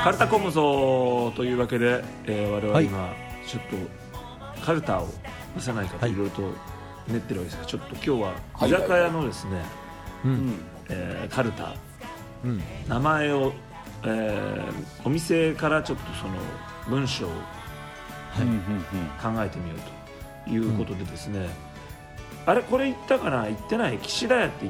カルタコムゾというわけで、我々今ちょっとカルタを出さないかといろいろと練ってるわけですが、ちょっと今日は居酒屋のですね、カルタ、名前を、お店からちょっとその文章を、考えてみようということでですね、あれこれ言ったかな、言ってない、岸田屋って言った？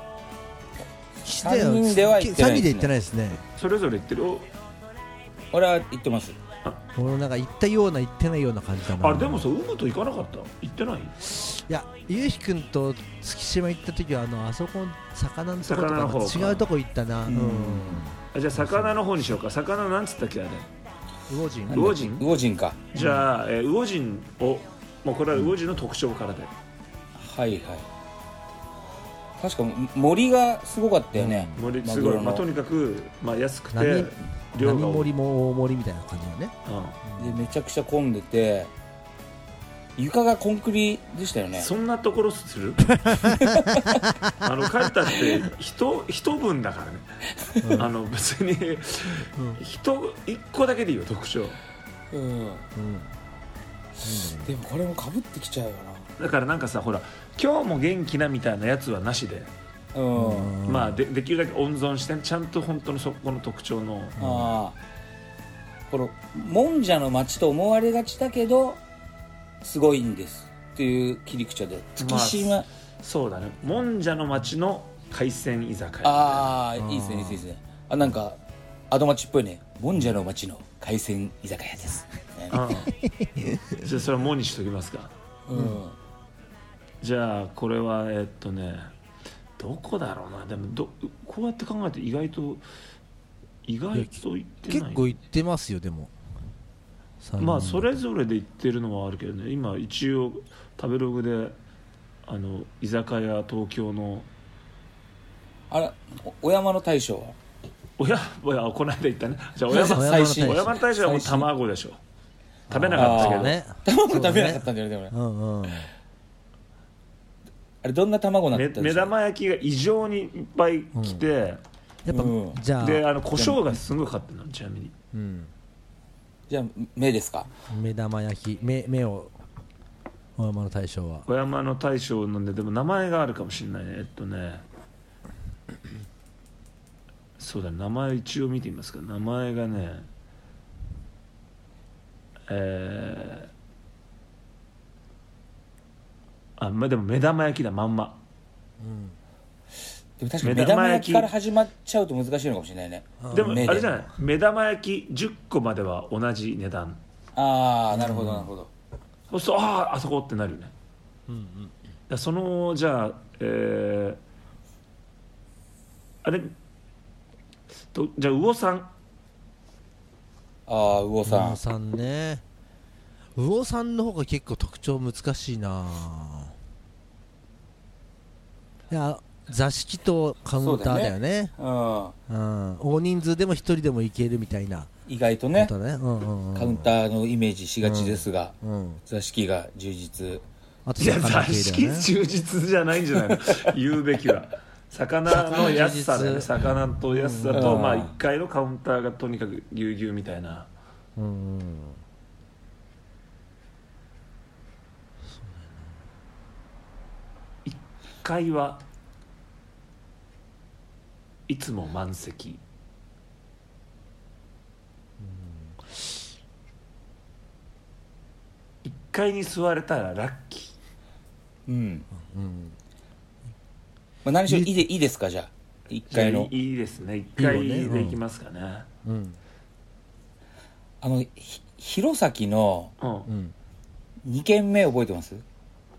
3人では言ってないですね。3人で言ってないですね。 それぞれ言ってる。 俺は言ってます。 俺なんか言ったような言ってないような感じだな。 あれでもさ、海と行かなかった？行ってない？いや、ゆうひくんと月島行った時はあそこ魚のところとか違うとこ行ったな。 じゃあ魚の方にしようか。魚なんつったっけあれ？ 魚人。 魚人か。 じゃあ、魚人をもうこれは魚人の特徴からで。 はいはい。確か森がすごかったよね。 森すごい。とにかく安くて量が森も大森みたいな感じだね。 でめちゃくちゃ混んでて、床がコンクリでしたよね。 そんなところする？カルタって人分だからね。別に人一個だけでいいよ特徴。 でもこれもかぶってきちゃうよな。 だからなんかさ、ほら今日も元気なみたいなやつはなしで、できるだけ温存してちゃんと本当のそこの特徴の、 このもんじゃの町と思われがちだけどすごいんですっていう切り口で月島、 そうだね、もんじゃの町の海鮮居酒屋。 いいですねいいですね。なんかアドマチっぽいね。もんじゃの町の海鮮居酒屋です。 じゃあそれはもんにしときますか。じゃあこれはどこだろうな。でもこうやって考えると意外と言ってない。 結構言ってますよ。でもそれぞれで言ってるのはあるけどね。今一応食べログで居酒屋東京のお山の大将はこの間言ったね。じゃあお山の大将はもう卵でしょ。食べなかったけどね。 卵食べなかったんだよね。でもね、あれどんな卵なんだったんですか？ 目玉焼きが異常にいっぱい来て、 やっぱじゃあで胡椒がすごいかかってるの。ちなみにじゃあ目ですか？ 目玉焼き目をお山の大将はお山の大将なんで、でも名前があるかもしれないね。そうだね、名前一応見てみますか。名前がねでも目玉焼きだまんま。 でも確かに目玉焼きから始まっちゃうと難しいのかもしれないね。 でもあれじゃない、目玉焼き10個までは同じ値段。 なるほどなるほど。 そうするとあそこってなるよね。そのじゃああれじゃあ魚さん。 魚さんね。魚さんの方が結構特徴難しいな。いや、座敷とカウンターだよね。大人数でも一人でも行けるみたいな。 意外とね、カウンターのイメージしがちですが、座敷が充実。 いや、座敷充実じゃないんじゃないの言うべきは。魚の安さでね。魚と安さと1階のカウンターがとにかくぎゅうぎゅうみたいな。1階はいつも満席。1階に座れたらラッキー。 何しろいいですか？じゃあ1階のいいですね。1階で行きますかね。 弘前の2軒目覚えてます？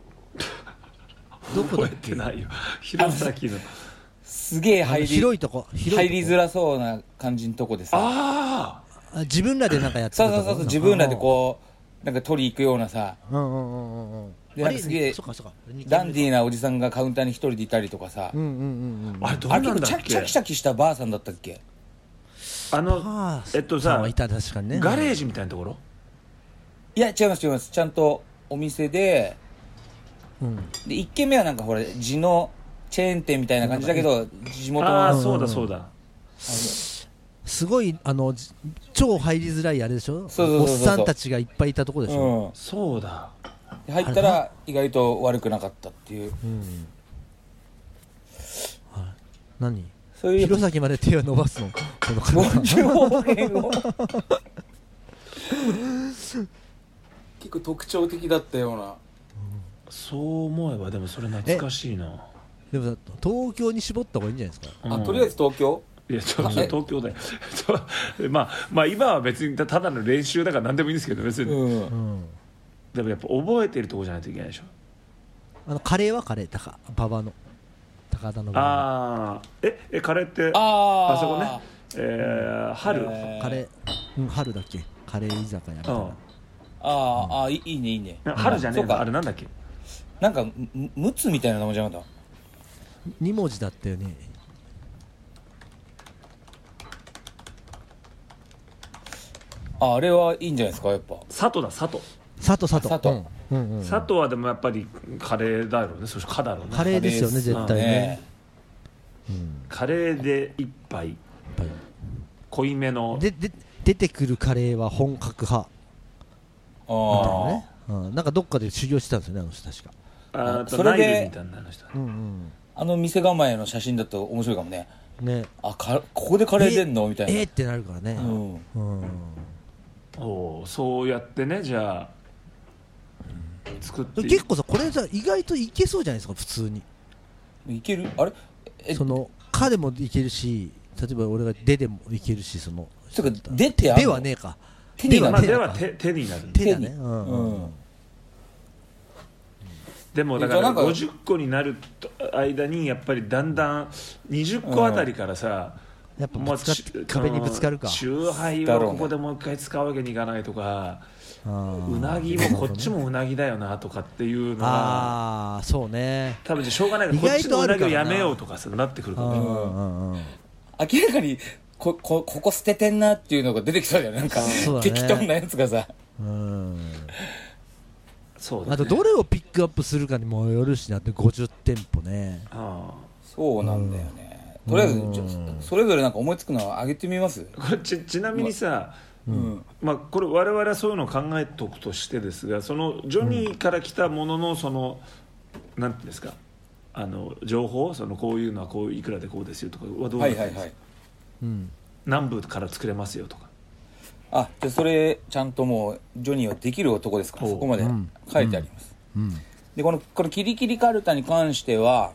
どこだっけ？覚えてないよ。弘前のすげえ広いとこ入りづらそうな感じのとこでさ、 自分らでなんかやってたとこ。そう自分らでこうなんか取り行くようなさ、すげえダンディーなおじさんがカウンターに一人でいたりとかさ、 あれどうなんだっけ？ チャキチャキしたばあさんだったっけ？ さ確かにね、 ガレージみたいなところ？ いや違います。ちゃんとお店で、で1軒目はなんかほら地のチェーン店みたいな感じだけど地元のそうだスすごい超入りづらいあれでしょ。 そうおっさんたちがいっぱいいたとこでしょ、 そうだ。 入ったら意外と悪くなかったっていう、 何そういう弘前まで手を伸ばすの 50円を結構特徴的だったような、 そう思えばでもそれ懐かしいな。 でも東京に絞った方がいいんじゃないですか。 とりあえず東京、 いや東京だよまあ今は別にただの練習だから何でもいいんですけど別に、でもやっぱ覚えてるとこじゃないといけないでしょ。 カレーはカレー馬場の高田の馬場。カレーってあそこね、春、 カレー、春だっけ、カレー居酒屋みたいな。 いいねいいね。 春じゃねえか、あれなんだっけ、 なんかムツみたいな名前じゃなかった。 2文字だったよね。 あれはいいんじゃないですか。やっぱ佐藤、 佐藤はでもやっぱりカレーだろうね。そしてカだろうね。 カレーですよね絶対ね。 カレーで一杯濃いめので出てくるカレーは本格派なんかどっかで修行してたんですよね、あの人確か。 それでみたいな店構えの写真だと面白いかもね。ここでカレー出んのみたいなってなるからね。 そうやってね、じゃあ作って結構さ、これさ意外といけそうじゃないですか。普通にいける。あれカでもいけるし、例えば俺がデでもいけるし、 デってではねえか、 手になる。手になる。 手だね。 でもだから50個になる間にやっぱりだんだん20個あたりからさ、 やっぱ壁にぶつかるか。 チューハイをここでもう一回使うわけにいかないとか、うなぎもこっちもうなぎだよなとかっていうのが、 そうね、 多分しょうがないからこっちのうなぎをやめようとかさなってくるからね。 明らかにここ捨ててんなっていうのが出てきそうじゃん。なんか適当なやつがさ。 そうだね、 あとどれをピックアップするかにもよるしなって。50店舗ね。 そうなんだよね。とりあえずそれぞれなんか思いつくのは上げてみます。 これちなみにさ、これ我々はそういうのを考えておくとしてですが、そのジョニーから来たもののそのなんていうんですか、情報、こういうのはこういくらでこうですよとかはどうなんですか。何部から作れますよとか。 じゃあそれちゃんともうジョニーはできる男ですから、そこまで書いてあります。でこのキリキリカルタに関しては、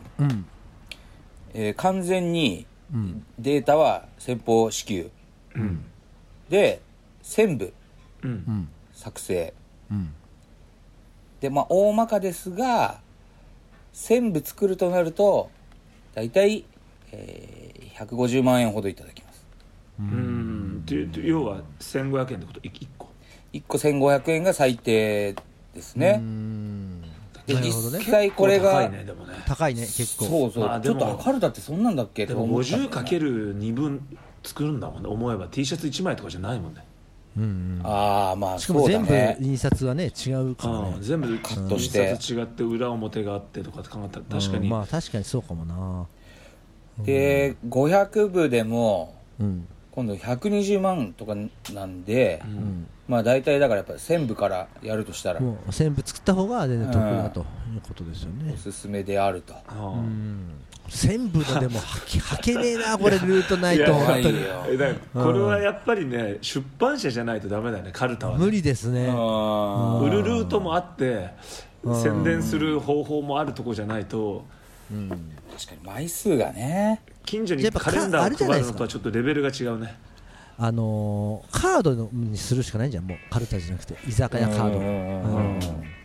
完全にデータは先方支給、で1000部作成、で大まかですが1000部作るとなるとだいたい150万円ほどいただきます。 要は1500円ってこと。1 個1500円が最低ですね。で実際これが高いね結構。 そうちょっとカルタってそんなんだっけ。 でも 50×2 分作るんだもんね。思えば T シャツ1枚とかじゃないもんね。 しかも全部印刷がね違うからね。 全部カットして印刷違って裏表があってとかって考えたら確かに、 確かにそうかもな。 で500部でも今度120万とかなんで、大体だからやっぱり1000部からやるとしたらもう1000部作った方が全然得だということですよね。 おすすめであると。 1000部のでもはけねえなこれルートないと。 本当にこれはやっぱりね出版社じゃないとダメだよね、カルタはね。 無理ですね。 売るルートもあって宣伝する方法もあるとこじゃないと。 確かに枚数がね。 近所にカレンダーを配るのとはちょっとレベルが違うね。 カードにするしかないんじゃん。もうカルタじゃなくて居酒屋カー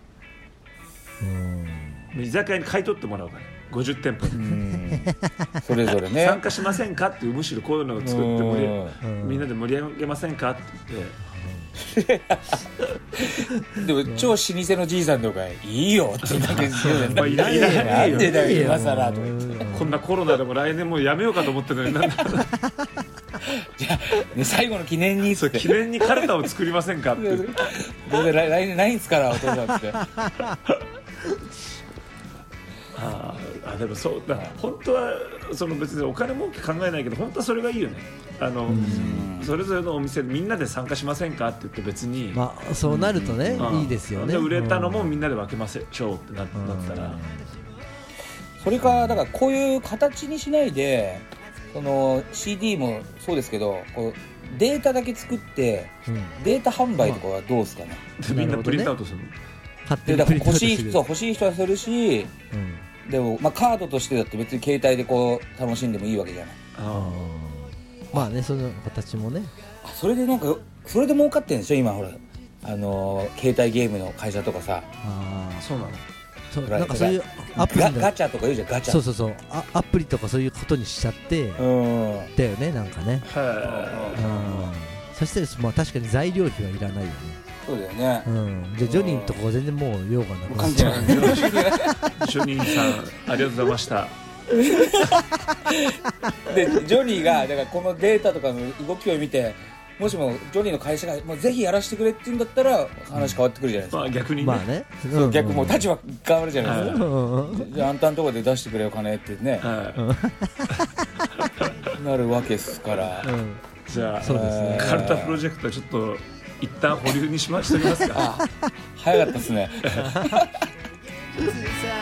ド。居酒屋に買い取ってもらうから50店舗にそれぞれね参加しませんかっていう、むしろこういうのを作ってみんなで盛り上げませんかって言ってでも超老舗のじいさんとかいいよってなんかいらないよ、 なんでだよ今更とか言って、 こんなコロナでも来年もうやめようかと思ってるのになんだじゃあ、最後の記念に記念にカルタを作りませんかってどうせ来年ないんすからお父さんってでもそうだ、本当はその別にお金儲け考えないけど本当はそれがいいよね。それぞれのお店みんなで参加しませんかって言って別に、 そうなるとね、いいですよね。 で売れたのもみんなで分けましょうってなったら、 それかだからこういう形にしないで、その CD もそうですけど、こうデータだけ作って、データ販売とかはどうですかね。 みんなプリントアウトするの。 でだから欲しい人はするし、でもカードとしてだって別に携帯でこう楽しんでもいいわけじゃない。 まあね、その形もね。 それでなんかそれで儲かってるんでしょ今ほら、携帯ゲームの会社とかさ。 そうなの。 なんかそういうアプリガチャとか言うじゃん、ガチャ。 そうアプリとかそういうことにしちゃってだよね、なんかね。そして確かに材料費はいらないよね。 そうだよね。 じゃあジョニーのとこは全然もう用がなくなっちゃう。ジョニーさんありがとうございました。 でジョニーがだからこのデータとかの動きを見て、もしもジョニーの会社がもうぜひやらせてくれって言うんだったら話変わってくるじゃないですか。 逆にね。 逆もう立場変わるじゃないですか。じゃああんたのところで出してくれよ金ってね、なるわけですから。 じゃあカルタプロジェクトはちょっと一旦保留にしましておきますか。 早かったですね。